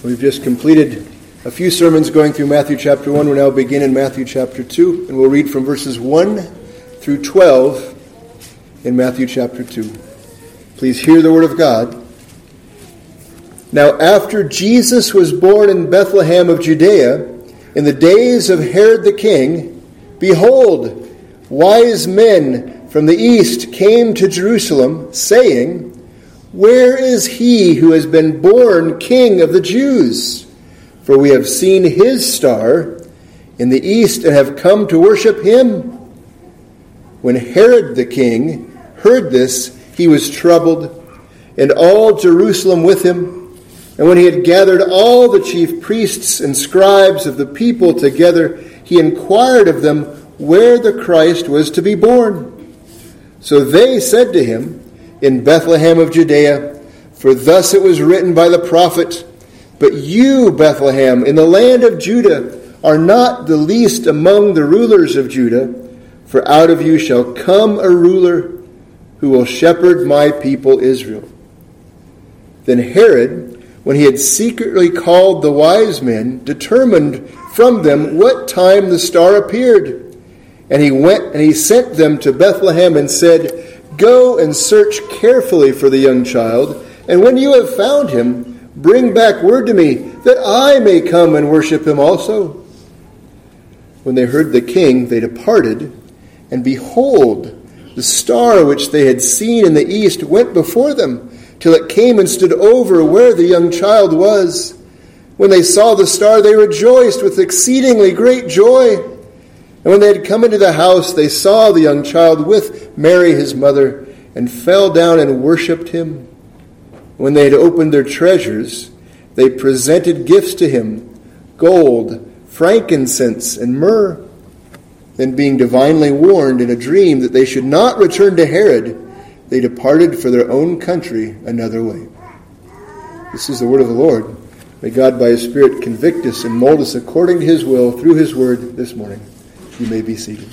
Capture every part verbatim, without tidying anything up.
We've just completed a few sermons going through Matthew chapter one. We'll now begin in Matthew chapter two, and we'll read from verses one through twelve in Matthew chapter two. Please hear the word of God. Now after Jesus was born in Bethlehem of Judea, in the days of Herod the king, behold, wise men from the east came to Jerusalem, saying, Where is he who has been born King of the Jews? For we have seen his star in the east and have come to worship him. When Herod the king heard this, he was troubled, and all Jerusalem with him. And when he had gathered all the chief priests and scribes of the people together, he inquired of them where the Christ was to be born. So they said to him, In Bethlehem of Judea, for thus it was written by the prophet, But you, Bethlehem, in the land of Judah, are not the least among the rulers of Judah, for out of you shall come a ruler who will shepherd my people Israel. Then Herod, when he had secretly called the wise men, determined from them what time the star appeared. And he went and he sent them to Bethlehem and said, Go and search carefully for the young child, and when you have found him, bring back word to me, that I may come and worship him also. When they heard the king, they departed, and behold, the star which they had seen in the east went before them, till it came and stood over where the young child was. When they saw the star, they rejoiced with exceedingly great joy. And when they had come into the house, they saw the young child with Mary his mother, and fell down and worshipped him. When they had opened their treasures, they presented gifts to him, gold, frankincense, and myrrh. Then being divinely warned in a dream that they should not return to Herod, they departed for their own country another way. This is the word of the Lord. May God by his Spirit convict us and mold us according to his will through his word this morning. You may be seated.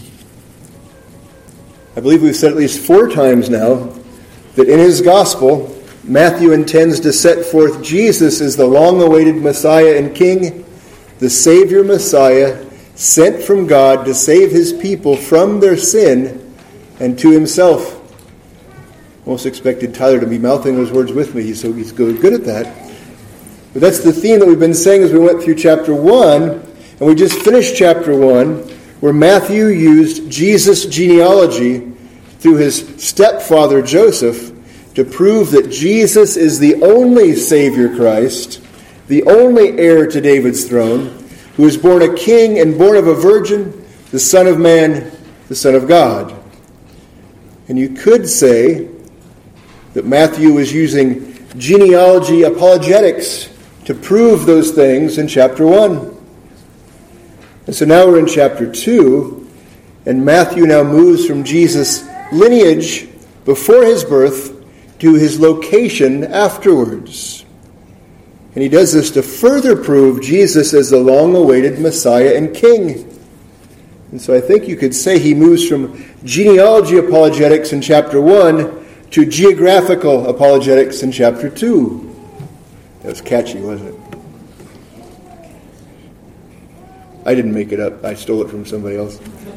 I believe we've said at least four times now that in his gospel, Matthew intends to set forth Jesus as the long-awaited Messiah and King, the Savior Messiah, sent from God to save his people from their sin and to himself. Almost expected Tyler to be mouthing those words with me, so he's good, good at that. But that's the theme that we've been saying as we went through chapter one, and we just finished chapter one, where Matthew used Jesus' genealogy through his stepfather Joseph to prove that Jesus is the only Savior Christ, the only heir to David's throne, who was born a king and born of a virgin, the Son of Man, the Son of God. And you could say that Matthew was using genealogy apologetics to prove those things in chapter one. And so now we're in chapter two, and Matthew now moves from Jesus' lineage before his birth to his location afterwards. And he does this to further prove Jesus as the long-awaited Messiah and King. And so I think you could say he moves from genealogy apologetics in chapter one to geographical apologetics in chapter two. That was catchy, wasn't it? I didn't make it up. I stole it from somebody else.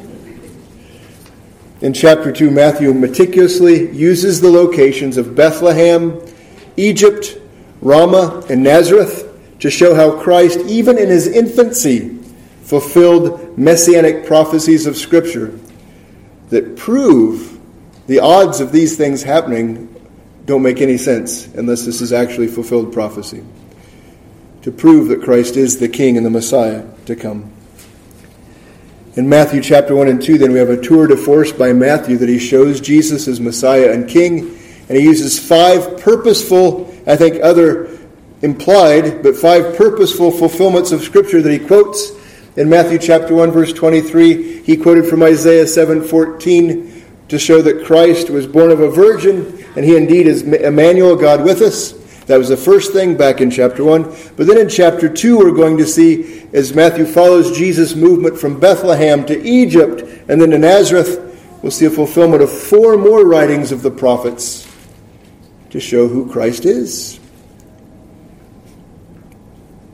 In chapter two, Matthew meticulously uses the locations of Bethlehem, Egypt, Ramah, and Nazareth to show how Christ, even in his infancy, fulfilled messianic prophecies of Scripture that prove the odds of these things happening don't make any sense unless this is actually fulfilled prophecy, to prove that Christ is the King and the Messiah to come. In Matthew chapter one and two, then we have a tour de force by Matthew that he shows Jesus as Messiah and King, and he uses five purposeful, I think other implied, but five purposeful fulfillments of Scripture that he quotes. In Matthew chapter one, verse twenty-three, he quoted from Isaiah seven fourteen to show that Christ was born of a virgin, and he indeed is Emmanuel, God with us. That was the first thing back in chapter one. But then in chapter two, we're going to see, as Matthew follows Jesus' movement from Bethlehem to Egypt and then to Nazareth, we'll see a fulfillment of four more writings of the prophets to show who Christ is.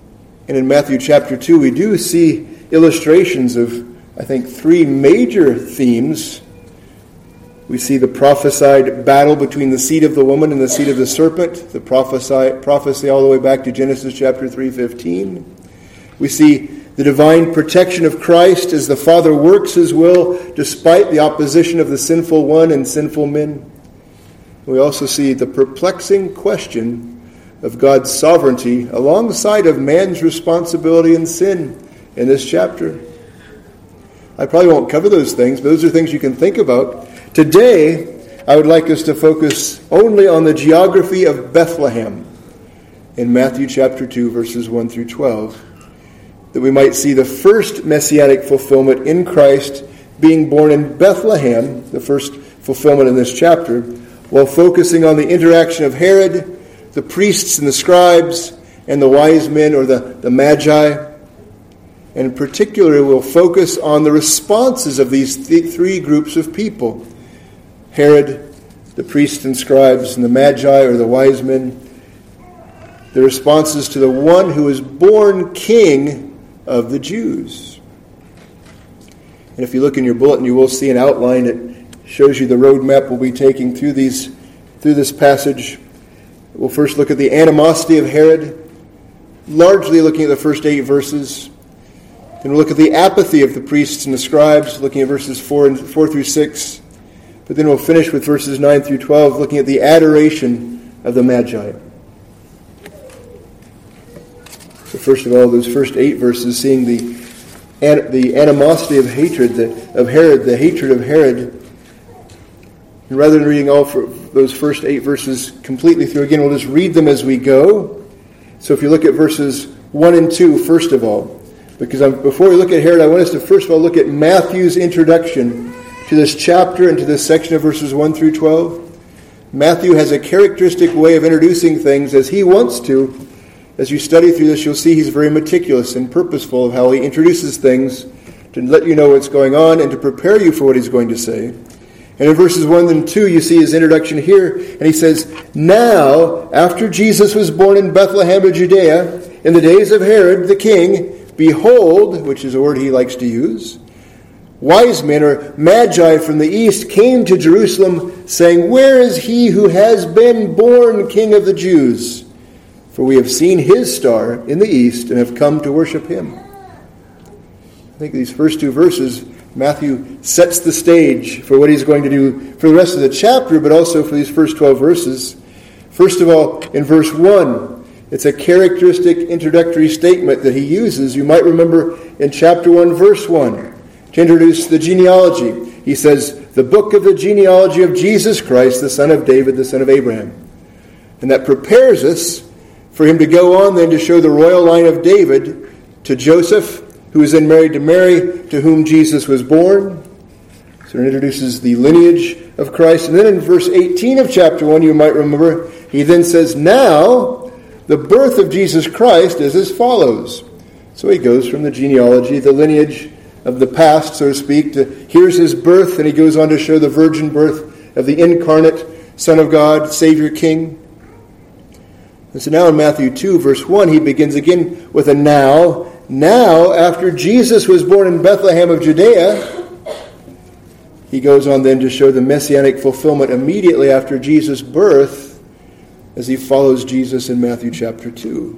And in Matthew chapter two, we do see illustrations of, I think, three major themes. We see the prophesied battle between the seed of the woman and the seed of the serpent, the prophesy, prophecy all the way back to Genesis chapter three fifteen. We see the divine protection of Christ as the Father works his will despite the opposition of the sinful one and sinful men. We also see the perplexing question of God's sovereignty alongside of man's responsibility and sin in this chapter. I probably won't cover those things, but those are things you can think about. Today, I would like us to focus only on the geography of Bethlehem in Matthew chapter two, verses one through twelve, that we might see the first messianic fulfillment in Christ being born in Bethlehem, the first fulfillment in this chapter, while focusing on the interaction of Herod, the priests and the scribes, and the wise men or the, the magi. And in particular, we'll focus on the responses of these th- three groups of people. Herod, the priests and scribes, and the magi or the wise men. The responses to the one who is born king of the Jews. And if you look in your bulletin, you will see an outline that shows you the roadmap we'll be taking through these through this passage. We'll first look at the animosity of Herod, largely looking at the first eight verses. Then we'll look at the apathy of the priests and the scribes, looking at verses four and four through six. But then we'll finish with verses nine through twelve, looking at the adoration of the Magi. So first of all, those first eight verses, seeing the the animosity of hatred the, of Herod, the hatred of Herod. And rather than reading all for those first eight verses completely through again, we'll just read them as we go. So if you look at verses one and two, first of all, because I'm, before we look at Herod, I want us to first of all look at Matthew's introduction to this chapter and to this section of verses one through twelve. Matthew has a characteristic way of introducing things as he wants to. As you study through this, you'll see he's very meticulous and purposeful of how he introduces things to let you know what's going on and to prepare you for what he's going to say. And in verses one and two, you see his introduction here, and he says, "Now, after Jesus was born in Bethlehem of Judea, in the days of Herod the king, behold," which is a word he likes to use, "wise men or magi from the east came to Jerusalem, saying, 'Where is he who has been born King of the Jews? For we have seen his star in the east and have come to worship him.'" I think these first two verses, Matthew sets the stage for what he's going to do for the rest of the chapter, but also for these first twelve verses. First of all, in verse one, it's a characteristic introductory statement that he uses. You might remember in chapter one, verse one, to introduce the genealogy. He says, "The book of the genealogy of Jesus Christ, the son of David, the son of Abraham." And that prepares us for him to go on then to show the royal line of David to Joseph, who was then married to Mary, to whom Jesus was born. So it introduces the lineage of Christ. And then in verse eighteen of chapter one, you might remember, he then says, "Now, the birth of Jesus Christ is as follows." So he goes from the genealogy, the lineage of the past, so to speak, to here's his birth, and he goes on to show the virgin birth of the incarnate Son of God, Savior, King. And so now in Matthew two, verse one, he begins again with a now. Now, after Jesus was born in Bethlehem of Judea, he goes on then to show the messianic fulfillment immediately after Jesus' birth as he follows Jesus in Matthew chapter two.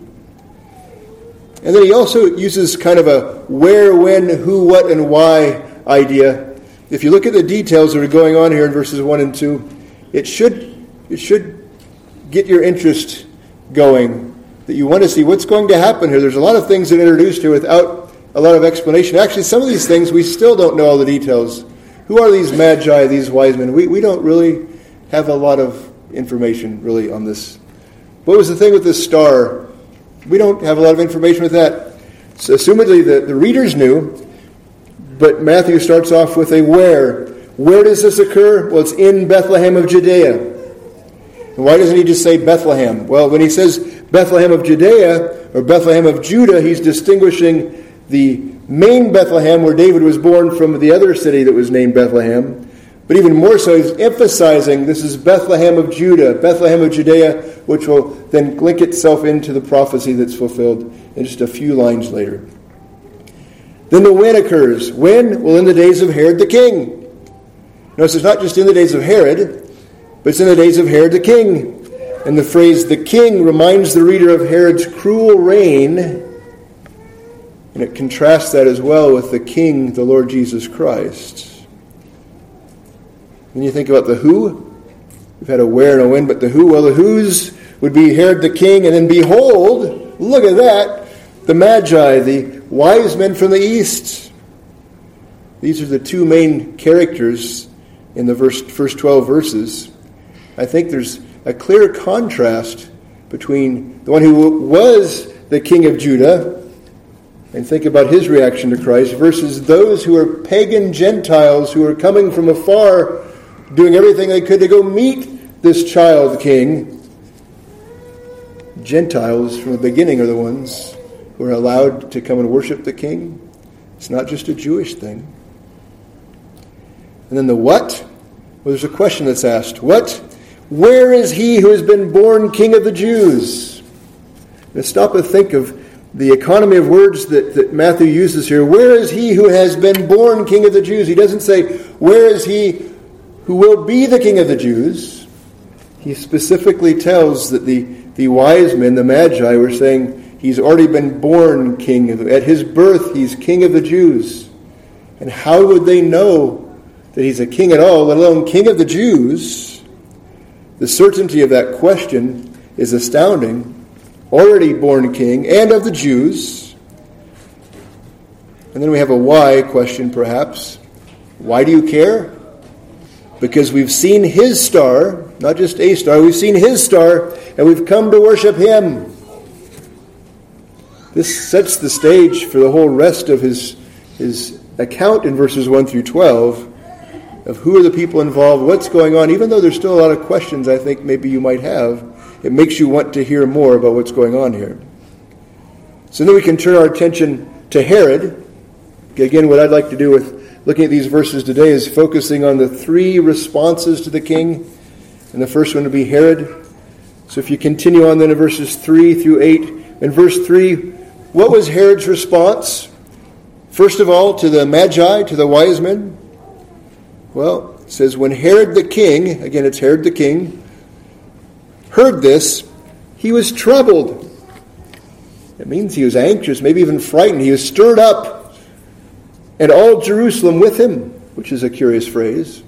And then he also uses kind of a where, when, who, what, and why idea. If you look at the details that are going on here in verses one and two, it should, it should get your interest going, that you want to see what's going to happen here. There's a lot of things that are introduced here without a lot of explanation. Actually, some of these things, we still don't know all the details. Who are these magi, these wise men? We, we don't really have a lot of information, really, on this. What was the thing with this star? We don't have a lot of information with that. So, assumedly, the, the readers knew, but Matthew starts off with a where. Where does this occur? Well, it's in Bethlehem of Judea. And why doesn't he just say Bethlehem? Well, when he says Bethlehem of Judea, or Bethlehem of Judah, he's distinguishing the main Bethlehem where David was born from the other city that was named Bethlehem. But even more so, he's emphasizing this is Bethlehem of Judah, Bethlehem of Judea, which will then link itself into the prophecy that's fulfilled in just a few lines later. Then the when occurs. When? Well, in the days of Herod the king. Notice it's not just in the days of Herod, but it's in the days of Herod the king. And the phrase the king reminds the reader of Herod's cruel reign, and it contrasts that as well with the king, the Lord Jesus Christ. When you think about the who, we've had a where and a when, but the who, well, the who's would be Herod the king, and then behold, look at that, the Magi, the wise men from the east. These are the two main characters in the verse, first twelve verses. I think there's a clear contrast between the one who was the king of Judah, and think about his reaction to Christ, versus those who are pagan Gentiles who are coming from afar, doing everything they could to go meet this child king. Gentiles from the beginning are the ones who are allowed to come and worship the king. It's not just a Jewish thing. And then the what? Well, there's a question that's asked. What? Where is he who has been born King of the Jews? Now stop and think of the economy of words that, that Matthew uses here. Where is he who has been born King of the Jews? He doesn't say, where is he who will be the King of the Jews? He specifically tells that the, the wise men, the Magi, were saying he's already been born King. At his birth, he's King of the Jews. And how would they know that he's a king at all, let alone King of the Jews? The certainty of that question is astounding. Already born king, and of the Jews. And then we have a why question, perhaps. Why do you care? Because we've seen his star, not just a star, we've seen his star, and we've come to worship him. This sets the stage for the whole rest of his, his account in verses one through twelve of who are the people involved, what's going on. Even though there's still a lot of questions I think maybe you might have, it makes you want to hear more about what's going on here. So then we can turn our attention to Herod. Again, what I'd like to do with looking at these verses today is focusing on the three responses to the king. And the first one would be Herod. So if you continue on then in verses three through eight. In verse three, what was Herod's response? First of all, to the Magi, to the wise men. Well, it says, when Herod the king, again it's Herod the king, heard this, he was troubled. It means he was anxious, maybe even frightened. He was stirred up, and all Jerusalem with him, which is a curious phrase.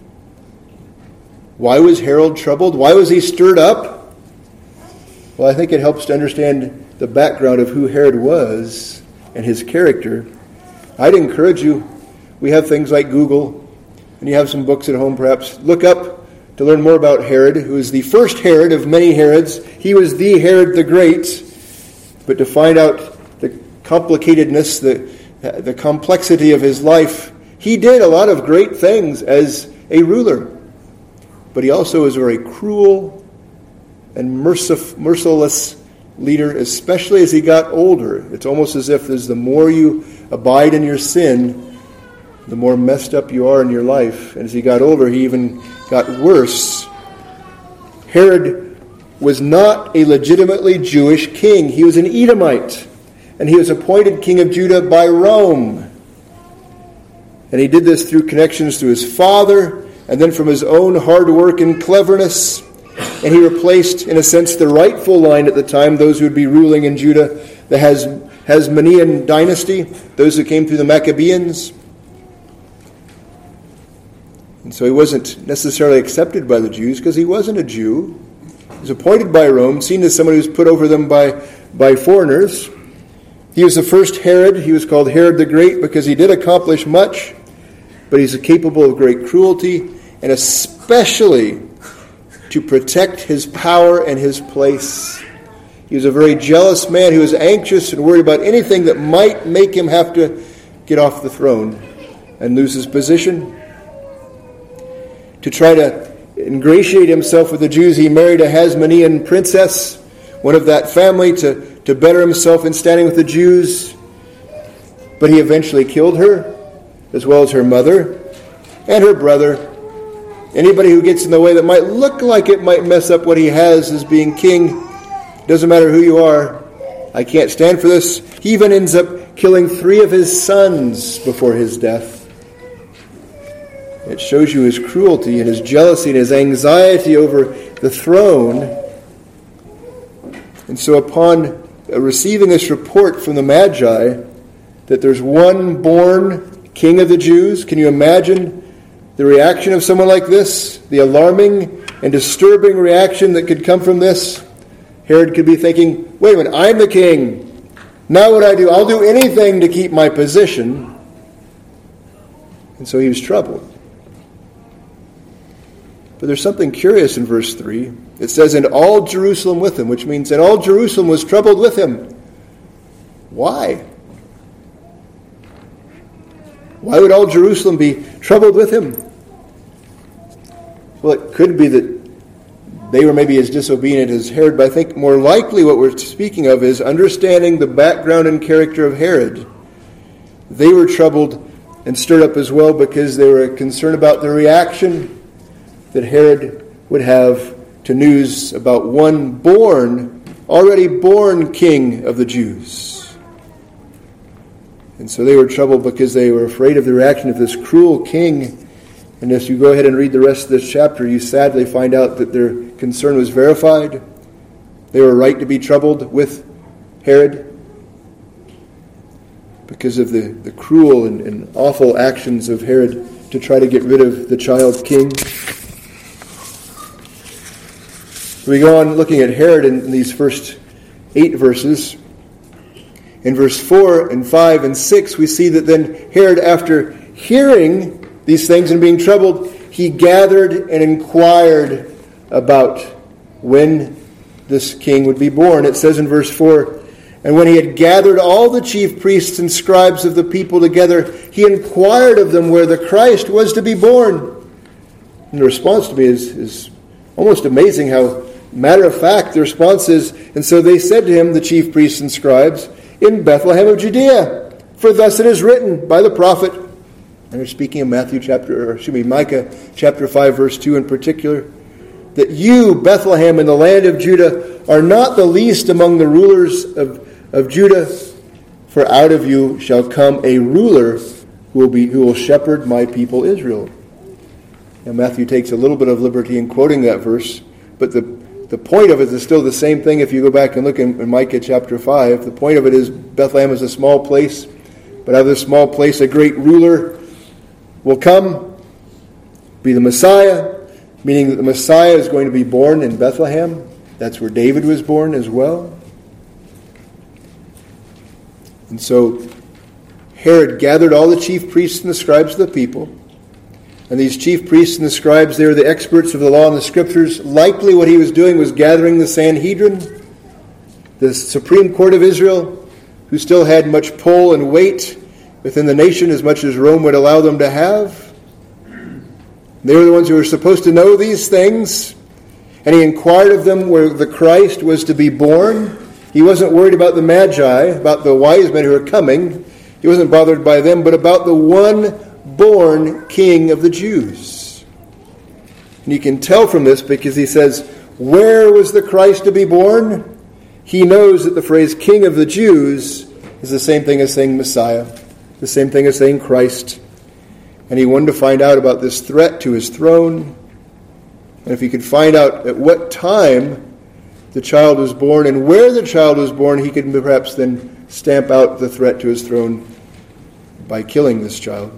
Why was Herod troubled? Why was he stirred up? Well, I think it helps to understand the background of who Herod was and his character. I'd encourage you, we have things like Google, and you have some books at home perhaps. Look up to learn more about Herod, who is the first Herod of many Herods. He was the Herod the Great. But to find out the complicatedness, the, the complexity of his life, he did a lot of great things as a ruler. But he also was a very cruel and mercif- merciless leader, especially as he got older. It's almost as if as the more you abide in your sin, the more messed up you are in your life. And as he got older, he even got worse. Herod was not a legitimately Jewish king. He was an Edomite. And he was appointed king of Judah by Rome. And he did this through connections to his father, and then from his own hard work and cleverness. And he replaced, in a sense, the rightful line at the time, those who would be ruling in Judah, the Hasmonean dynasty, those who came through the Maccabeans. And so he wasn't necessarily accepted by the Jews because he wasn't a Jew. He was appointed by Rome, seen as someone who was put over them by, by foreigners. He was the first Herod. He was called Herod the Great because he did accomplish much, but he's capable of great cruelty, and especially to protect his power and his place. He was a very jealous man who was anxious and worried about anything that might make him have to get off the throne and lose his position. To try to ingratiate himself with the Jews, he married a Hasmonean princess, one of that family, to, to better himself in standing with the Jews. But he eventually killed her, as well as her mother and her brother Anybody who gets in the way that might look like it might mess up what he has as being king, doesn't matter who you are, I can't stand for this. He even ends up killing three of his sons before his death. It shows you his cruelty and his jealousy and his anxiety over the throne. And so upon receiving this report from the Magi that there's one born king of the Jews, can you imagine the reaction of someone like this? The alarming and disturbing reaction that could come from this? Herod could be thinking, wait a minute, I'm the king. Now what I do? I'll do anything to keep my position. And so he was troubled. But there's something curious in verse three. It says, and all Jerusalem with him, which means that all Jerusalem was troubled with him. Why? Why would all Jerusalem be troubled with him? Well, it could be that they were maybe as disobedient as Herod, but I think more likely what we're speaking of is understanding the background and character of Herod. They were troubled and stirred up as well because they were concerned about the reaction that Herod would have to news about one born, already born king of the Jews. And so they were troubled because they were afraid of the reaction of this cruel king. And as you go ahead and read the rest of this chapter, you sadly find out that their concern was verified. They were right to be troubled with Herod because of the, the cruel and, and awful actions of Herod to try to get rid of the child king. We go on looking at Herod in these first eight verses. In verse four and five and six, we see that then Herod, after hearing these things and being troubled, he gathered and inquired about when this king would be born. It says in verse four, and when he had gathered all the chief priests and scribes of the people together, he inquired of them where the Christ was to be born. And the response to me is, is almost amazing how matter of fact the response is, and so they said to him, the chief priests and scribes, in Bethlehem of Judea, for thus it is written by the prophet. And they're speaking of Matthew chapter, or excuse me, Micah chapter five, verse two in particular, that you, Bethlehem, in the land of Judah, are not the least among the rulers of, of Judah, for out of you shall come a ruler who will be who will shepherd my people Israel. Now Matthew takes a little bit of liberty in quoting that verse, but the The point of it is still the same thing if you go back and look in, in Micah chapter five. The point of it is Bethlehem is a small place, but out of this small place a great ruler will come, be the Messiah, meaning that the Messiah is going to be born in Bethlehem. That's where David was born as well. And so Herod gathered all the chief priests and the scribes of the people. And these chief priests and the scribes, they were the experts of the law and the scriptures. Likely what he was doing was gathering the Sanhedrin, the Supreme Court of Israel, who still had much pull and weight within the nation as much as Rome would allow them to have. They were the ones who were supposed to know these things. And he inquired of them where the Christ was to be born. He wasn't worried about the Magi, about the wise men who were coming. He wasn't bothered by them, but about the one born King of the Jews. And you can tell from this because he says, where was the Christ to be born? He knows that the phrase King of the Jews is the same thing as saying Messiah, the same thing as saying Christ. And he wanted to find out about this threat to his throne. And if he could find out at what time the child was born and where the child was born, he could perhaps then stamp out the threat to his throne by killing this child.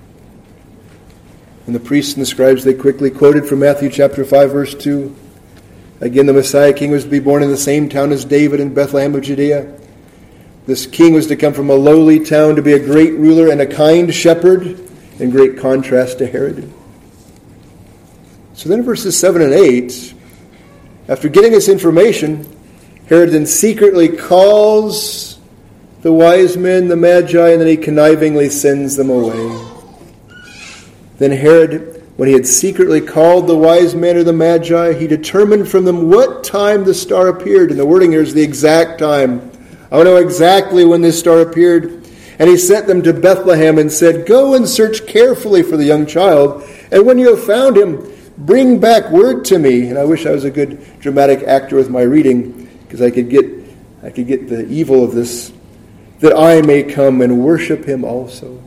And the priests and the scribes, they quickly quoted from Matthew chapter five, verse two. Again, the Messiah king was to be born in the same town as David in Bethlehem of Judea. This king was to come from a lowly town to be a great ruler and a kind shepherd, in great contrast to Herod. So then in verses seven and eight, after getting this information, Herod then secretly calls the wise men, the Magi, and then he connivingly sends them away. Then Herod, when he had secretly called the wise men or the Magi, he determined from them what time the star appeared. And the wording here is the exact time. I want to know exactly when this star appeared. And he sent them to Bethlehem and said, go and search carefully for the young child. And when you have found him, Bring back word to me. And I wish I was a good dramatic actor with my reading, because I could get I could get the evil of this, that I may come and worship him also.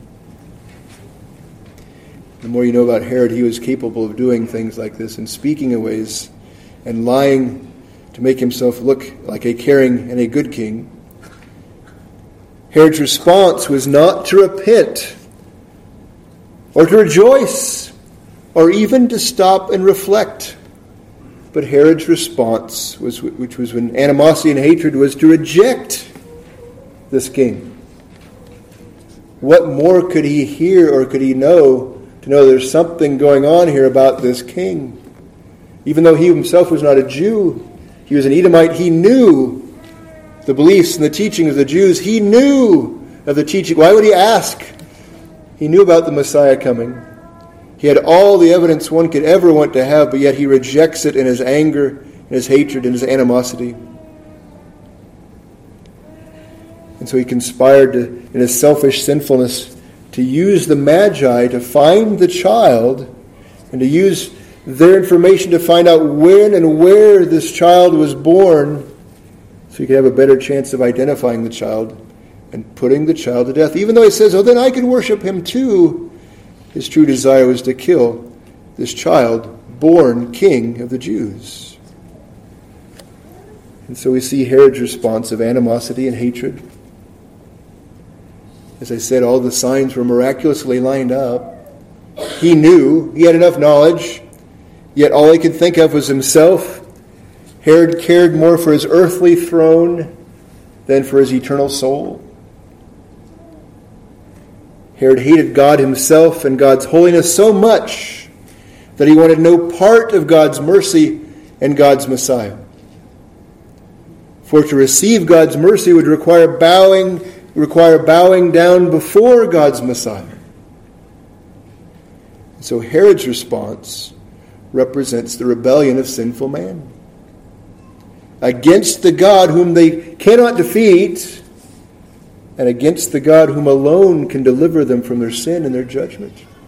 The more you know about Herod, he was capable of doing things like this and speaking in ways and lying to make himself look like a caring and a good king. Herod's response was not to repent or to rejoice or even to stop and reflect. But Herod's response, was, which was when animosity and hatred, was to reject this king. What more could he hear or could he know to know there's something going on here about this king? Even though he himself was not a Jew, he was an Edomite, he knew the beliefs and the teaching of the Jews. He knew of the teaching. Why would he ask? He knew about the Messiah coming. He had all the evidence one could ever want to have, but yet he rejects it in his anger, in his hatred, in his animosity. And so he conspired to, in his selfish sinfulness, to use the Magi to find the child and to use their information to find out when and where this child was born, so he could have a better chance of identifying the child and putting the child to death. Even though he says, oh, then I can worship him too, his true desire was to kill this child, born king of the Jews. And so we see Herod's response of animosity and hatred. As I said, all the signs were miraculously lined up. He knew, he had enough knowledge, yet all he could think of was himself. Herod cared more for his earthly throne than for his eternal soul. Herod hated God himself and God's holiness so much that he wanted no part of God's mercy and God's Messiah. For to receive God's mercy would require bowing, require bowing down before God's Messiah. So Herod's response represents the rebellion of sinful man against the God whom they cannot defeat, and against the God whom alone can deliver them from their sin and their judgment.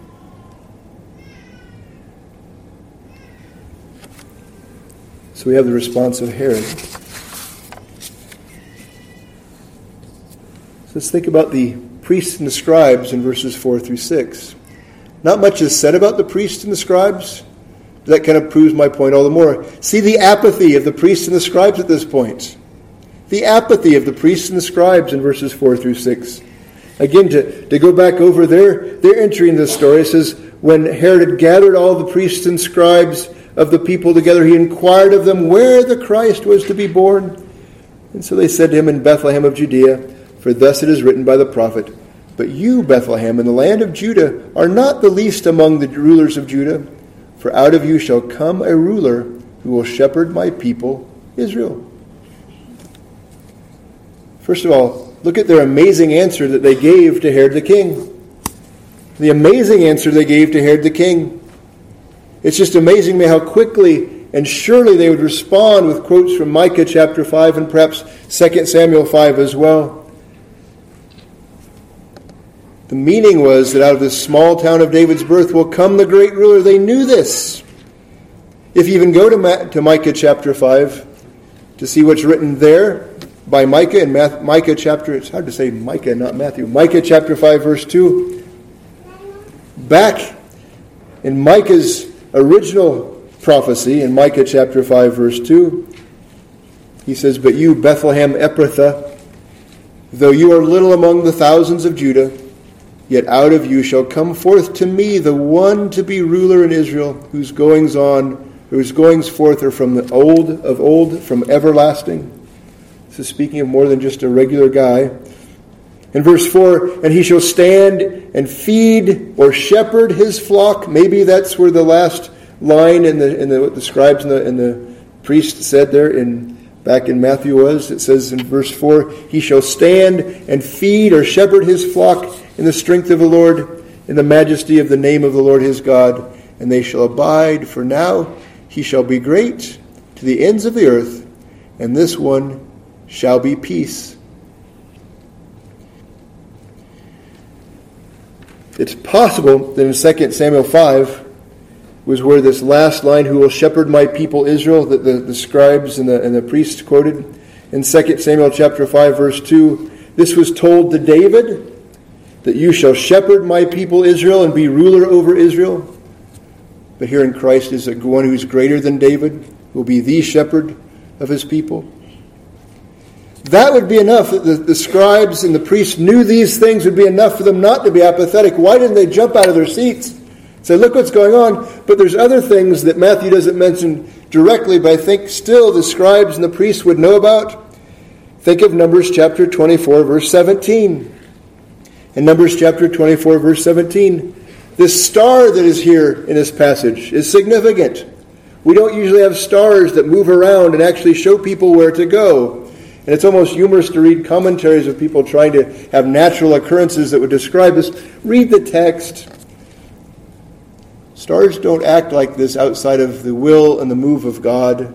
So we have the response of Herod. So let's think about the priests and the scribes in verses four through six. Not much is said about the priests and the scribes. That kind of proves my point all the more. See the apathy of the priests and the scribes at this point. The apathy of the priests and the scribes in verses four through six. Again, to, to go back over their, their entry in this story, it says, when Herod had gathered all the priests and scribes of the people together, he inquired of them where the Christ was to be born. And so they said to him, in Bethlehem of Judea, for thus it is written by the prophet, but you, Bethlehem, in the land of Judah, are not the least among the rulers of Judah, for out of you shall come a ruler who will shepherd my people, Israel. First of all, look at their amazing answer that they gave to Herod the king. The amazing answer they gave to Herod the king. It's just amazing me how quickly and surely they would respond with quotes from Micah chapter five and perhaps Second Samuel five as well. The meaning was that out of this small town of David's birth will come the great ruler. They knew this. If you even go to, Ma- to Micah chapter five to see what's written there by Micah in Math- Micah chapter, it's hard to say Micah, not Matthew. Micah chapter five verse two. Back in Micah's original prophecy in Micah chapter five verse two, he says, but you, Bethlehem Ephrathah, though you are little among the thousands of Judah, yet out of you shall come forth to me the one to be ruler in Israel, whose goings on, whose goings forth are from the old of old, from everlasting. This is speaking of more than just a regular guy. In verse four, and he shall stand and feed or shepherd his flock. Maybe that's where the last line in the in the what the scribes and the and the priests said there in back in Matthew was. It says in verse four, he shall stand and feed or shepherd his flock in the strength of the Lord, in the majesty of the name of the Lord his God, and they shall abide, for now he shall be great to the ends of the earth, and this one shall be peace. It's possible that in Second Samuel five, was where this last line, who will shepherd my people Israel, that the, the scribes and the, and the priests quoted. In Second Samuel chapter five, verse two, this was told to David, that you shall shepherd my people Israel and be ruler over Israel. But here in Christ is one who's greater than David, will be the shepherd of his people. That would be enough. The, the scribes and the priests knew these things would be enough for them not to be apathetic. Why didn't they jump out of their seats? Say, look what's going on. But there's other things that Matthew doesn't mention directly, but I think still the scribes and the priests would know about. Think of Numbers chapter twenty-four, verse seventeen. In Numbers chapter twenty-four, verse seventeen, this star that is here in this passage is significant. We don't usually have stars that move around and actually show people where to go. And it's almost humorous to read commentaries of people trying to have natural occurrences that would describe this. Read the text. Stars don't act like this outside of the will and the move of God.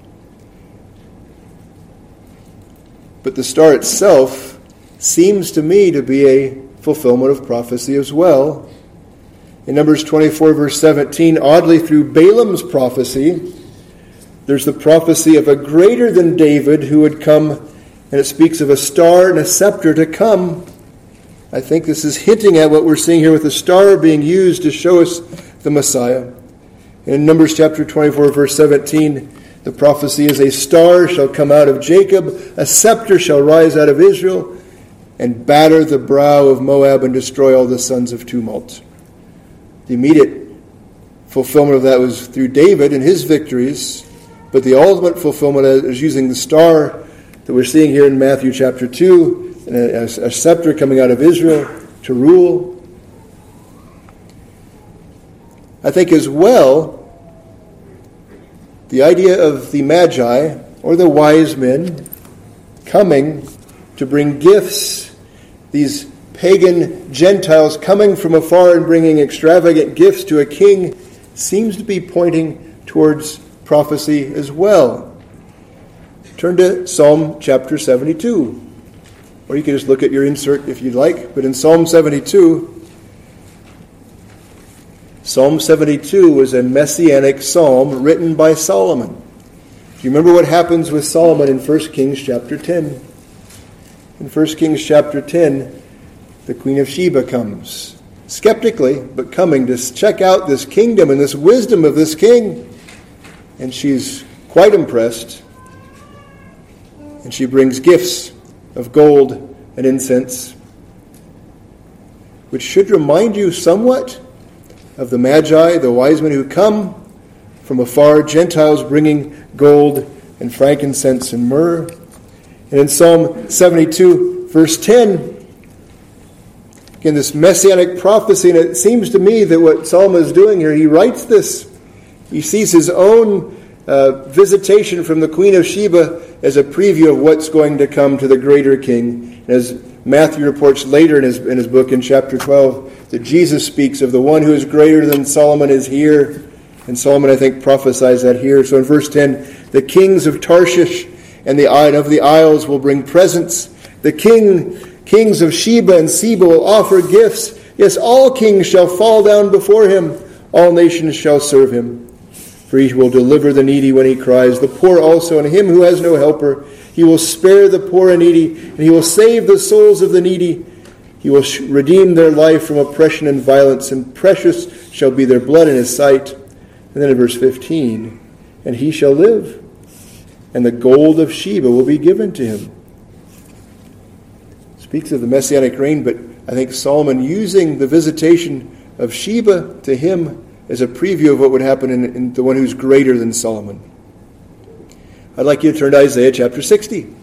But the star itself seems to me to be a fulfillment of prophecy as well. In Numbers twenty-four, verse seventeen, oddly through Balaam's prophecy, there's the prophecy of a greater than David who would come, and it speaks of a star and a scepter to come. I think this is hinting at what we're seeing here with the star being used to show us the Messiah. And in Numbers chapter twenty-four, verse seventeen, the prophecy is a star shall come out of Jacob, a scepter shall rise out of Israel, and batter the brow of Moab and destroy all the sons of tumult. The immediate fulfillment of that was through David and his victories, but the ultimate fulfillment is using the star that we're seeing here in Matthew chapter two, and a, a scepter coming out of Israel to rule. I think as well, the idea of the Magi, or the wise men, coming to bring gifts, these pagan Gentiles coming from afar and bringing extravagant gifts to a king, seems to be pointing towards prophecy as well. Turn to Psalm chapter seventy-two. Or you can just look at your insert if you'd like. But in Psalm seventy-two, Psalm seventy-two was a messianic psalm written by Solomon. Do you remember what happens with Solomon in First Kings chapter ten? In First Kings chapter ten, the Queen of Sheba comes, skeptically, but coming to check out this kingdom and this wisdom of this king. And she's quite impressed. And she brings gifts of gold and incense, which should remind you somewhat of the Magi, the wise men who come from afar, Gentiles bringing gold and frankincense and myrrh. And in Psalm seventy-two, verse ten, again, this messianic prophecy, and it seems to me that what Solomon is doing here, he writes this. He sees his own uh, visitation from the Queen of Sheba as a preview of what's going to come to the greater king. And as Matthew reports later in his, in his book in chapter twelve, that Jesus speaks of the one who is greater than Solomon is here. And Solomon, I think, prophesies that here. So in verse ten, the kings of Tarshish and the and of the isles will bring presents. The king, kings of Sheba and Seba will offer gifts. Yes, all kings shall fall down before him. All nations shall serve him. For he will deliver the needy when he cries, the poor also, and him who has no helper. He will spare the poor and needy, and he will save the souls of the needy. He will redeem their life from oppression and violence, and precious shall be their blood in his sight. And then in verse fifteen, and he shall live, and the gold of Sheba will be given to him. Speaks of the messianic reign, but I think Solomon using the visitation of Sheba to him as a preview of what would happen in, in the one who's greater than Solomon. I'd like you to turn to Isaiah chapter sixty.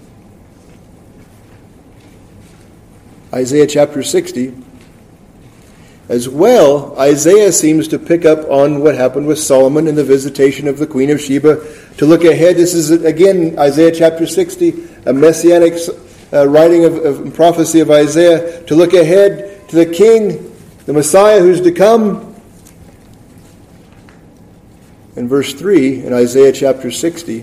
Isaiah chapter sixty. As well, Isaiah seems to pick up on what happened with Solomon in the visitation of the Queen of Sheba. To look ahead, this is again Isaiah chapter sixty, a messianic uh, writing of, of prophecy of Isaiah. To look ahead to the King, the Messiah who's to come. In verse three, in Isaiah chapter sixty,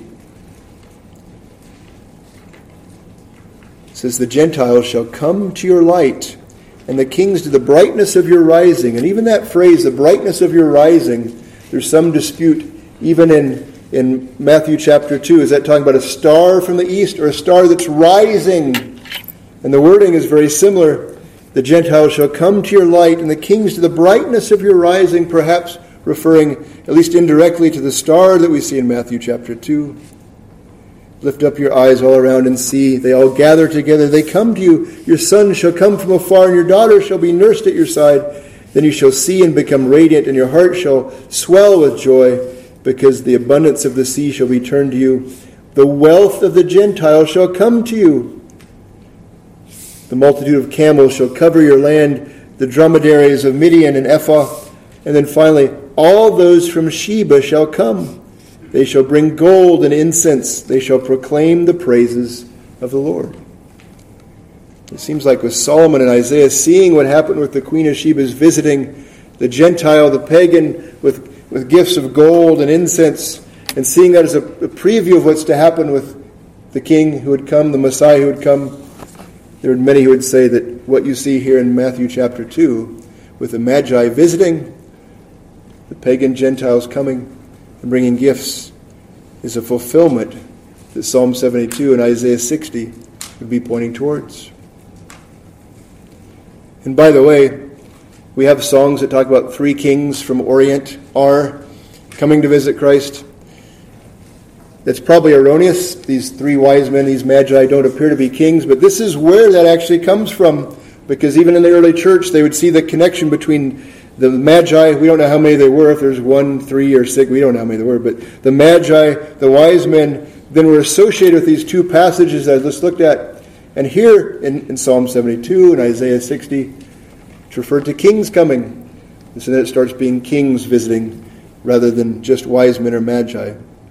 it says, the Gentiles shall come to your light, and the kings to the brightness of your rising. And even that phrase, the brightness of your rising, There's some dispute even in, in Matthew chapter two. Is that talking about a star from the east or a star that's rising? And the wording is very similar. The Gentiles shall come to your light, and the kings to the brightness of your rising, perhaps referring at least indirectly to the star that we see in Matthew chapter two. Lift up your eyes all around and see. They all gather together. They come to you. Your son shall come from afar, and your daughter shall be nursed at your side. Then you shall see and become radiant, and your heart shall swell with joy, because the abundance of the sea shall be turned to you. The wealth of the Gentiles shall come to you. The multitude of camels shall cover your land, the dromedaries of Midian and Ephah. And then finally, all those from Sheba shall come. They shall bring gold and incense. They shall proclaim the praises of the Lord. It seems like with Solomon and Isaiah, seeing what happened with the Queen of Sheba's visiting the Gentile, the pagan, with, with gifts of gold and incense, and seeing that as a, a preview of what's to happen with the King who would come, the Messiah who would come, there are many who would say that what you see here in Matthew chapter two, with the Magi visiting, the pagan Gentiles coming and bringing gifts, is a fulfillment that Psalm seventy-two and Isaiah sixty would be pointing towards. And by the way, we have songs that talk about three kings from Orient are coming to visit Christ. That's probably erroneous. These three wise men, these magi, don't appear to be kings, but this is where that actually comes from, because even in the early church, they would see the connection between the magi. We don't know how many there were, if there's one, three, or six. We don't know how many there were, but the magi, the wise men, then were associated with these two passages that I just looked at. And here in, in Psalm seventy-two and Isaiah sixty, it's referred to kings coming. And so then it starts being kings visiting rather than just wise men or magi.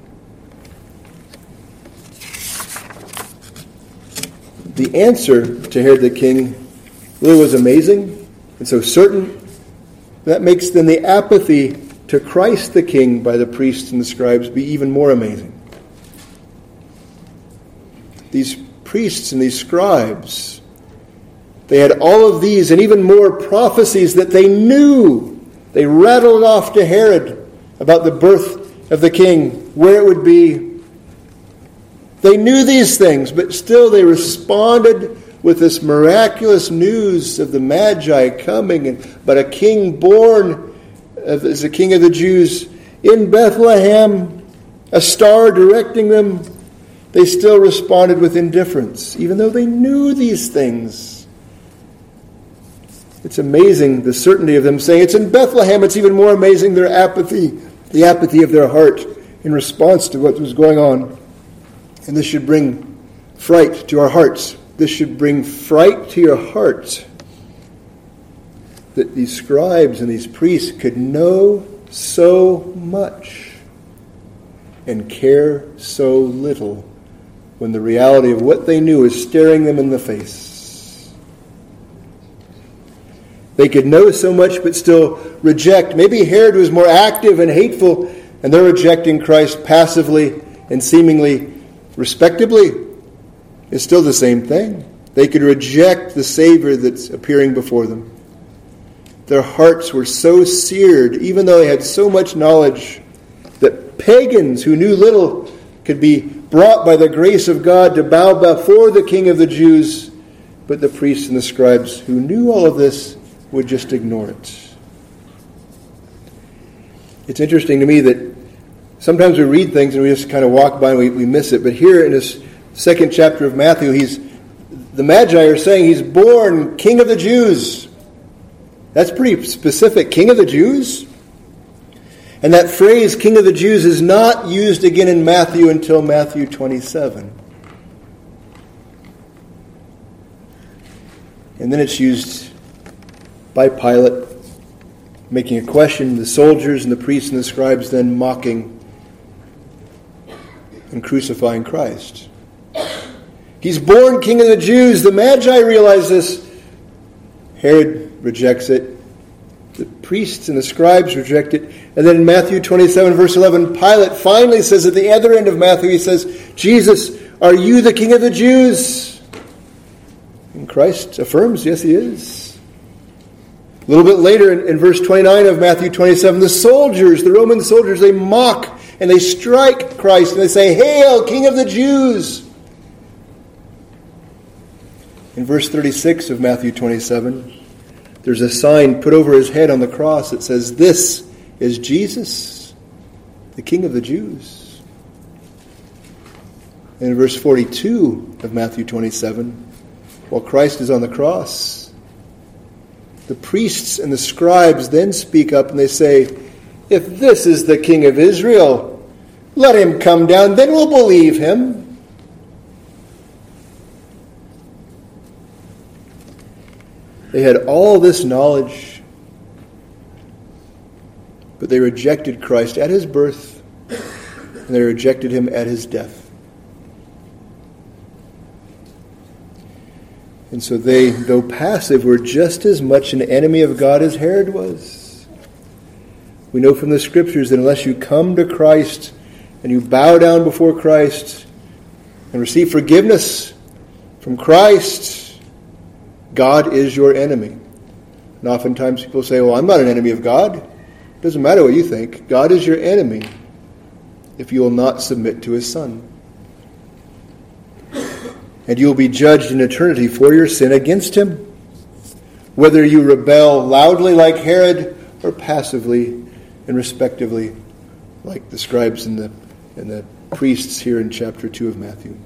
The answer to Herod the king really was amazing and so certain. That makes then the apathy to Christ the king by the priests and the scribes be even more amazing. These priests and these scribes, they had all of these and even more prophecies that they knew. They rattled off to Herod about the birth of the king, where it would be. They knew these things, but still they responded with this miraculous news of the Magi coming, and but a king born as the King of the Jews in Bethlehem, a star directing them. They still responded with indifference, even though they knew these things. It's amazing the certainty of them saying it's in Bethlehem. It's even more amazing their apathy, the apathy of their heart in response to what was going on. And this should bring fright to our hearts. This should bring fright to your hearts that these scribes and these priests could know so much and care so little when the reality of what they knew is staring them in the face. They could know so much but still reject. Maybe Herod was more active and hateful, and they're rejecting Christ passively and seemingly respectably. It's still the same thing. They could reject the Savior that's appearing before them. Their hearts were so seared, even though they had so much knowledge, that pagans who knew little could be brought by the grace of God to bow before the King of the Jews, but the priests and the scribes who knew all of this would just ignore it. It's interesting to me that sometimes we read things and we just kind of walk by and we, we miss it. But here in this second chapter of Matthew, he's the Magi are saying he's born King of the Jews. That's pretty specific. King of the Jews? And that phrase, King of the Jews, is not used again in Matthew until Matthew twenty-seven. And then it's used by Pilate, making a question, the soldiers and the priests and the scribes then mocking and crucifying Christ. He's born King of the Jews. The Magi realize this. Herod rejects it. The priests and the scribes reject it. And then in Matthew twenty-seven, verse eleven, Pilate finally says at the other end of Matthew, he says, Jesus, are you the King of the Jews? And Christ affirms, yes, he is. A little bit later in, in verse twenty-nine of Matthew twenty-seven, the soldiers, the Roman soldiers, they mock and they strike Christ and they say, "Hail, King of the Jews!" In verse thirty-six of Matthew twenty-seven, there's a sign put over his head on the cross that says, "This is Jesus, the King of the Jews." And in verse forty-two of Matthew twenty-seven, while Christ is on the cross, the priests and the scribes then speak up and they say, "If this is the King of Israel, let him come down, then we'll believe him." They had all this knowledge, but they rejected Christ at his birth, and they rejected him at his death. And so they, though passive, were just as much an enemy of God as Herod was. We know from the Scriptures that unless you come to Christ and you bow down before Christ and receive forgiveness from Christ, God is your enemy. And oftentimes people say, "Well, I'm not an enemy of God." It doesn't matter what you think. God is your enemy if you will not submit to his Son. And you will be judged in eternity for your sin against him, whether you rebel loudly like Herod or passively and respectively like the scribes and the, and the priests here in chapter two of Matthew.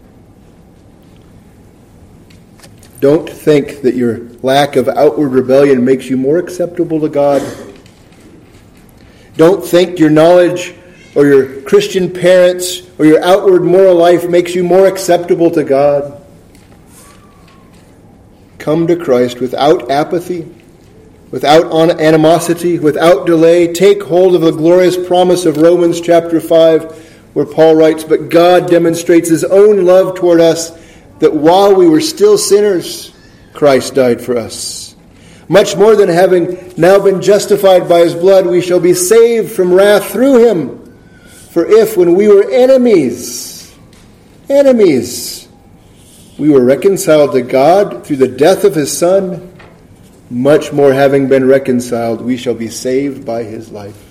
Don't think that your lack of outward rebellion makes you more acceptable to God. Don't think your knowledge or your Christian parents or your outward moral life makes you more acceptable to God. Come to Christ without apathy, without animosity, without delay. Take hold of the glorious promise of Romans chapter five, where Paul writes, "But God demonstrates his own love toward us, that while we were still sinners, Christ died for us. Much more than having now been justified by his blood, we shall be saved from wrath through him. For if, when we were enemies, enemies, we were reconciled to God through the death of his Son, much more having been reconciled, we shall be saved by his life."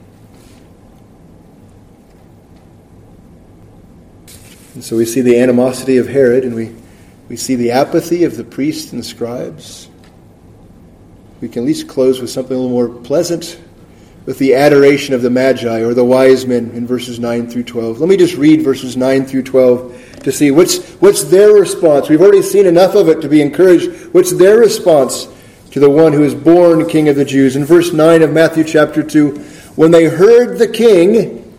And so we see the animosity of Herod, and we, we see the apathy of the priests and the scribes. We can at least close with something a little more pleasant, with the adoration of the Magi or the wise men in verses nine through twelve. Let me just read verses nine through twelve to see what's, what's their response. We've already seen enough of it to be encouraged. What's their response to the one who is born King of the Jews? In verse nine of Matthew chapter two, "When they heard the king,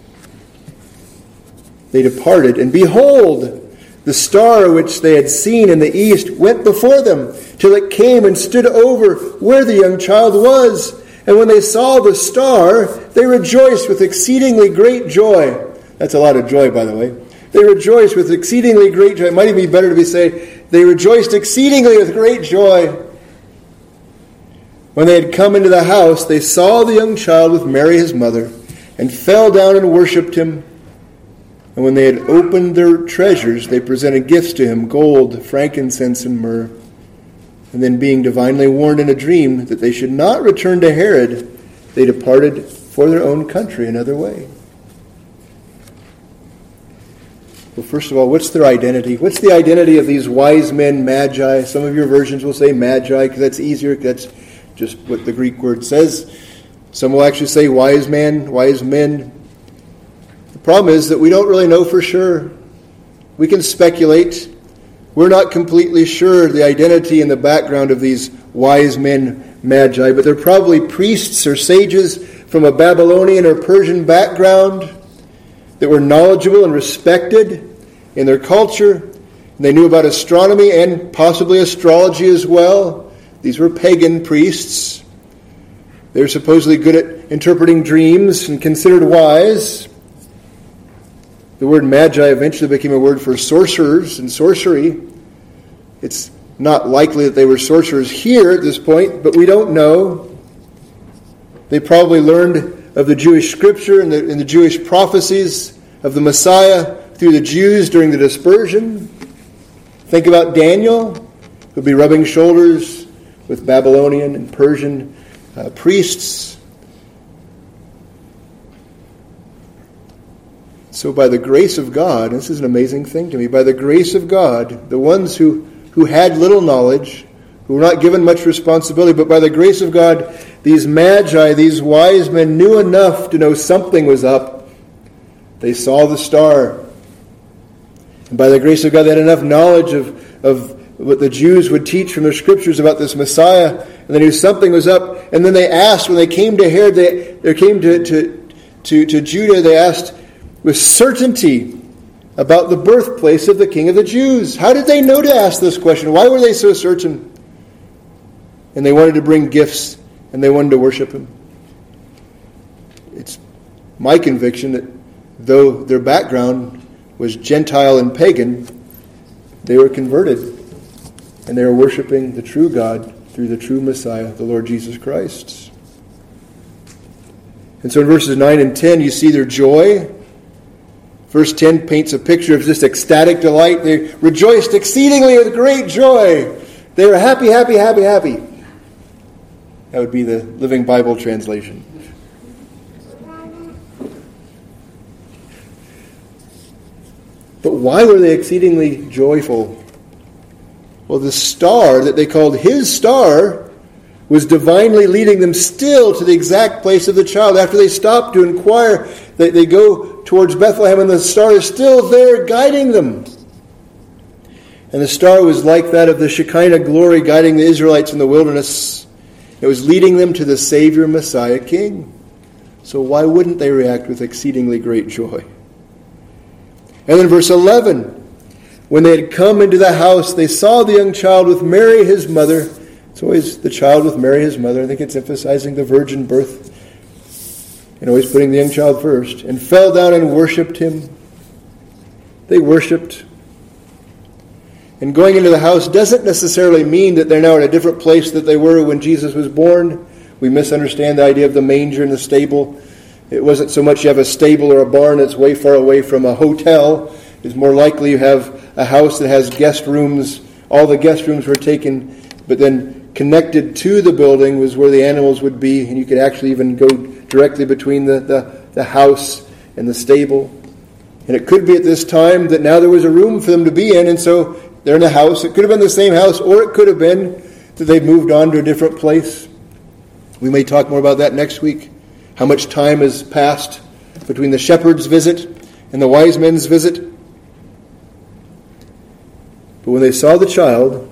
they departed, and behold, the star which they had seen in the east went before them, till it came and stood over where the young child was. And when they saw the star, they rejoiced with exceedingly great joy." That's a lot of joy, by the way. They rejoiced with exceedingly great joy. It might even be better to be say, they rejoiced exceedingly with great joy. When they had come into the house, they saw the young child with Mary his mother, and fell down and worshipped him. And when they had opened their treasures, they presented gifts to him, gold, frankincense, and myrrh. And then, being divinely warned in a dream that they should not return to Herod, they departed for their own country another way. Well, first of all, what's their identity? What's the identity of these wise men, magi? Some of your versions will say magi because that's easier. That's just what the Greek word says. Some will actually say wise man, wise men. The problem is that we don't really know for sure. We can speculate. We're not completely sure the identity and the background of these wise men, magi, but they're probably priests or sages from a Babylonian or Persian background that were knowledgeable and respected in their culture. And they knew about astronomy and possibly astrology as well. These were pagan priests. They were supposedly good at interpreting dreams and considered wise. The word magi eventually became a word for sorcerers and sorcery. It's not likely that they were sorcerers here at this point, but we don't know. They probably learned of the Jewish scripture and the, and the Jewish prophecies of the Messiah through the Jews during the dispersion. Think about Daniel, who'd be rubbing shoulders with Babylonian and Persian uh, priests. So by the grace of God, this is an amazing thing to me, by the grace of God, the ones who, who had little knowledge, who were not given much responsibility, but by the grace of God, these magi, these wise men knew enough to know something was up. They saw the star. And by the grace of God, they had enough knowledge of, of what the Jews would teach from their scriptures about this Messiah, and they knew something was up. And then they asked, when they came to Herod, they, they came to, to, to, to Judah, they asked with certainty about the birthplace of the King of the Jews. How did they know to ask this question? Why were they so certain? And they wanted to bring gifts, and they wanted to worship him. It's my conviction that though their background was Gentile and pagan, they were converted, and they were worshiping the true God through the true Messiah, the Lord Jesus Christ. And so in verses nine and ten, you see their joy. Verse ten paints a picture of just ecstatic delight. They rejoiced exceedingly with great joy. They were happy, happy, happy, happy. That would be the Living Bible translation. But why were they exceedingly joyful? Well, the star that they called his star was divinely leading them still to the exact place of the child. After they stopped to inquire, they, they go towards Bethlehem, and the star is still there guiding them. And the star was like that of the Shekinah glory guiding the Israelites in the wilderness. It was leading them to the Savior, Messiah, King. So why wouldn't they react with exceedingly great joy? And then verse eleven, when they had come into the house, they saw the young child with Mary, his mother. It's always the child with Mary, his mother. I think it's emphasizing the virgin birth and always putting the young child first. And fell down and worshipped him. They worshipped. And going into the house doesn't necessarily mean that they're now at a different place that they were when Jesus was born. We misunderstand the idea of the manger and the stable. It wasn't so much you have a stable or a barn that's way far away from a hotel. It's more likely you have a house that has guest rooms. All the guest rooms were taken, but then connected to the building was where the animals would be, and you could actually even go directly between the, the, the house and the stable. And it could be at this time that now there was a room for them to be in, and so they're in the house. It could have been the same house, or it could have been that they've moved on to a different place. We may talk more about that next week. How much time has passed between the shepherd's visit and the wise men's visit. But when they saw the child,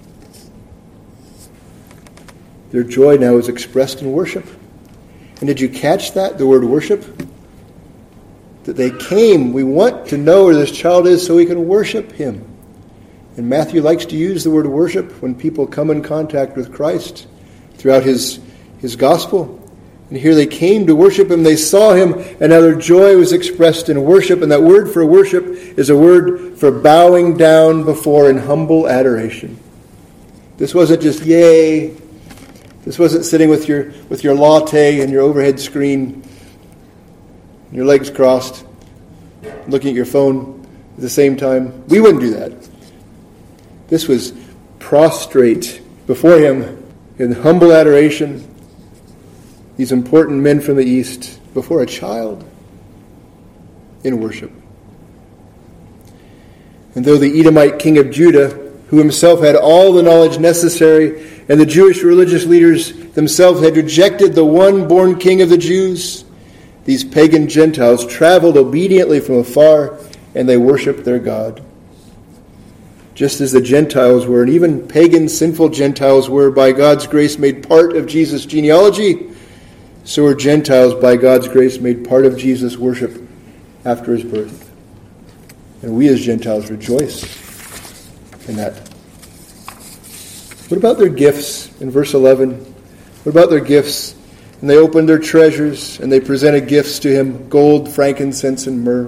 their joy now is expressed in worship. And did you catch that, the word worship? That they came, we want to know where this child is so we can worship him. And Matthew likes to use the word worship when people come in contact with Christ throughout his, his gospel. And here they came to worship him, they saw him, and now their joy was expressed in worship. And that word for worship is a word for bowing down before in humble adoration. This wasn't just yay. This wasn't sitting with your with your latte and your overhead screen, your legs crossed, looking at your phone at the same time. We wouldn't do that. This was prostrate before him in humble adoration. These important men from the east before a child in worship. And though the Edomite king of Judah, who himself had all the knowledge necessary, and the Jewish religious leaders themselves had rejected the one born king of the Jews, these pagan Gentiles traveled obediently from afar, and they worshiped their God. Just as the Gentiles were, and even pagan sinful Gentiles were by God's grace made part of Jesus' genealogy, so were Gentiles by God's grace made part of Jesus' worship after his birth. And we as Gentiles rejoice in that. What about their gifts in verse eleven? What about their gifts? And they opened their treasures and they presented gifts to him, gold, frankincense, and myrrh.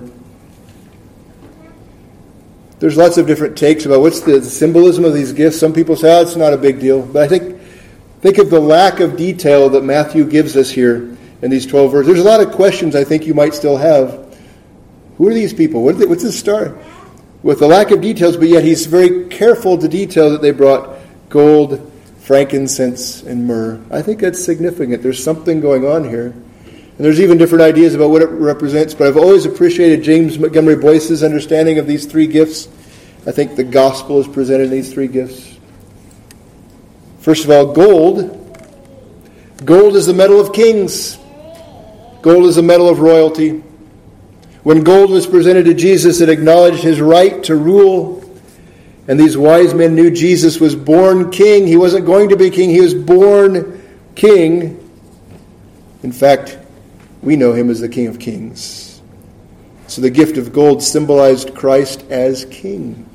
There's lots of different takes about what's the symbolism of these gifts. Some people say, oh, it's not a big deal. But I think think of the lack of detail that Matthew gives us here in these twelve verses. There's a lot of questions I think you might still have. Who are these people? What are they, what's this star? With the lack of details, but yet he's very careful to detail that they brought gold, frankincense, and myrrh. I think that's significant. There's something going on here. And there's even different ideas about what it represents, but I've always appreciated James Montgomery Boyce's understanding of these three gifts. I think the gospel is presented in these three gifts. First of all, gold. Gold is the metal of kings. Gold is the metal of royalty. When gold was presented to Jesus, it acknowledged his right to rule. And these wise men knew Jesus was born king. He wasn't going to be king. He was born king. In fact, we know him as the King of Kings. So the gift of gold symbolized Christ as king.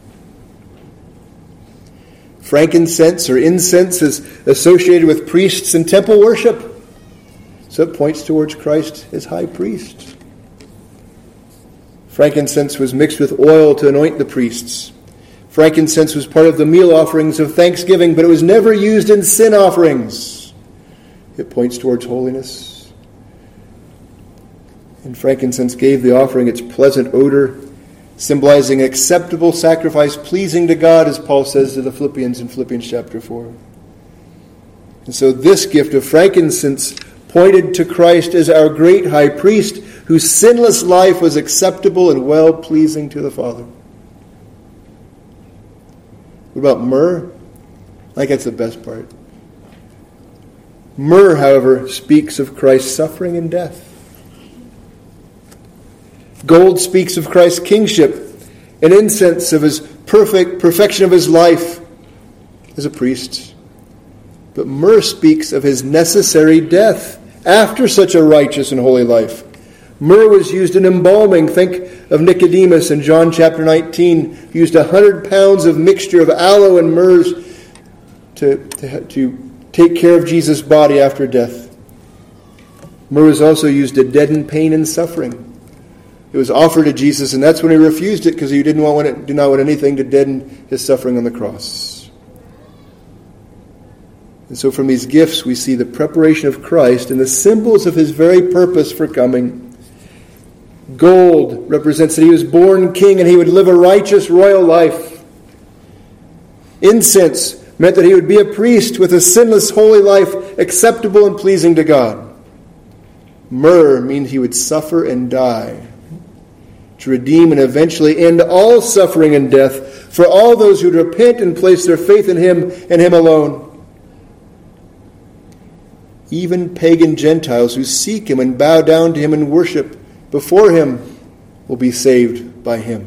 Frankincense or incense is associated with priests and temple worship. So it points towards Christ as high priest. Frankincense was mixed with oil to anoint the priests. Frankincense was part of the meal offerings of thanksgiving, but it was never used in sin offerings. It points towards holiness. And frankincense gave the offering its pleasant odor, symbolizing acceptable sacrifice pleasing to God, as Paul says to the Philippians in Philippians chapter four. And so this gift of frankincense pointed to Christ as our great high priest, whose sinless life was acceptable and well-pleasing to the Father. What about myrrh? I think that's the best part. Myrrh, however, speaks of Christ's suffering and death. Gold speaks of Christ's kingship, and incense of his perfect perfection of his life as a priest. But myrrh speaks of his necessary death after such a righteous and holy life. Myrrh was used in embalming. Think of Nicodemus in John chapter nineteen. He used a hundred pounds of mixture of aloe and myrrh to, to, to take care of Jesus' body after death. Myrrh was also used to deaden pain and suffering. It was offered to Jesus, and that's when he refused it, because he didn't want it, did not want anything to deaden his suffering on the cross. And so from these gifts we see the preparation of Christ and the symbols of his very purpose for coming. Gold represents that he was born king and he would live a righteous royal life. Incense meant that he would be a priest with a sinless holy life, acceptable and pleasing to God. Myrrh means he would suffer and die to redeem and eventually end all suffering and death for all those who repent and place their faith in him and him alone. Even pagan Gentiles who seek him and bow down to him and worship before him will be saved by him.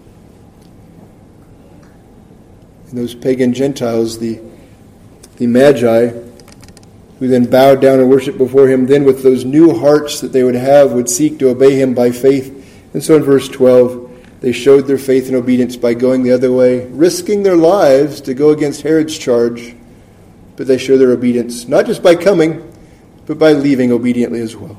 And those pagan Gentiles, the, the Magi, who then bowed down and worshiped before him, then with those new hearts that they would have, would seek to obey him by faith. And so in verse twelve, they showed their faith and obedience by going the other way, risking their lives to go against Herod's charge. But they show their obedience, not just by coming, but by leaving obediently as well.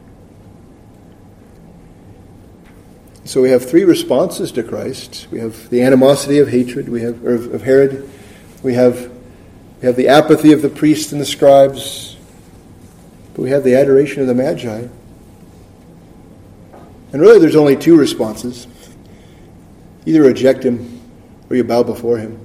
So we have three responses to Christ. We have the animosity of hatred, we have or of Herod. We have we have the apathy of the priests and the scribes. But we have the adoration of the Magi. And really there's only two responses. Either reject him or you bow before him.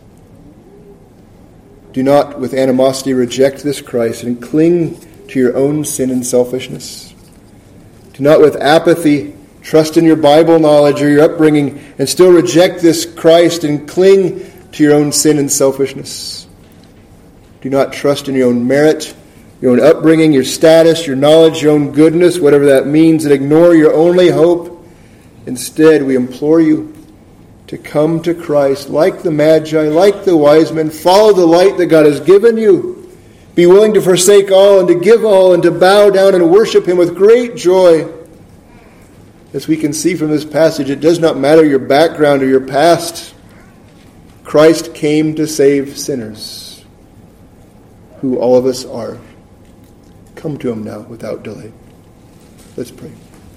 Do not with animosity reject this Christ and cling to your own sin and selfishness. Do not with apathy trust in your Bible knowledge or your upbringing and still reject this Christ and cling to your own sin and selfishness. Do not trust in your own merit, your own upbringing, your status, your knowledge, your own goodness, whatever that means, and ignore your only hope. Instead, we implore you to come to Christ like the Magi, like the wise men. Follow the light that God has given you. Be willing to forsake all and to give all and to bow down and worship him with great joy. As we can see from this passage, it does not matter your background or your past. Christ came to save sinners, who all of us are. Come to him now without delay. Let's pray.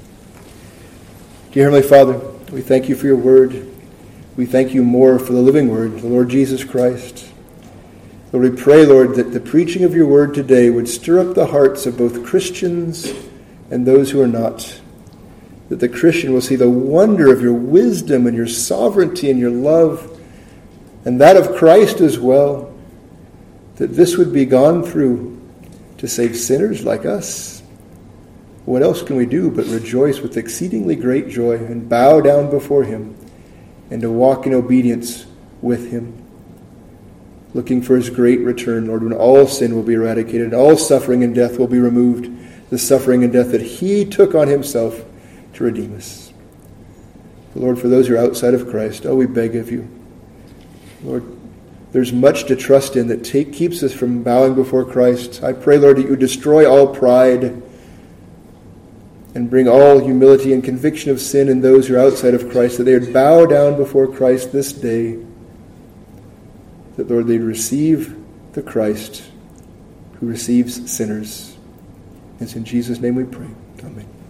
Dear Heavenly Father, we thank you for your word. We thank you more for the living word, the Lord Jesus Christ. Lord, we pray, Lord, that the preaching of your word today would stir up the hearts of both Christians and those who are not. That the Christian will see the wonder of your wisdom and your sovereignty and your love, and that of Christ as well. that this would be gone through to save sinners like us, what else can we do but rejoice with exceedingly great joy and bow down before him and to walk in obedience with him, looking for his great return, Lord, when all sin will be eradicated and all suffering and death will be removed, the suffering and death that he took on himself to redeem us. Lord, for those who are outside of Christ, oh, we beg of you, Lord, there's much to trust in that take, keeps us from bowing before Christ. I pray, Lord, that you destroy all pride and bring all humility and conviction of sin in those who are outside of Christ, that they would bow down before Christ this day, that, Lord, they'd receive the Christ who receives sinners. It's in Jesus' name we pray. Amen.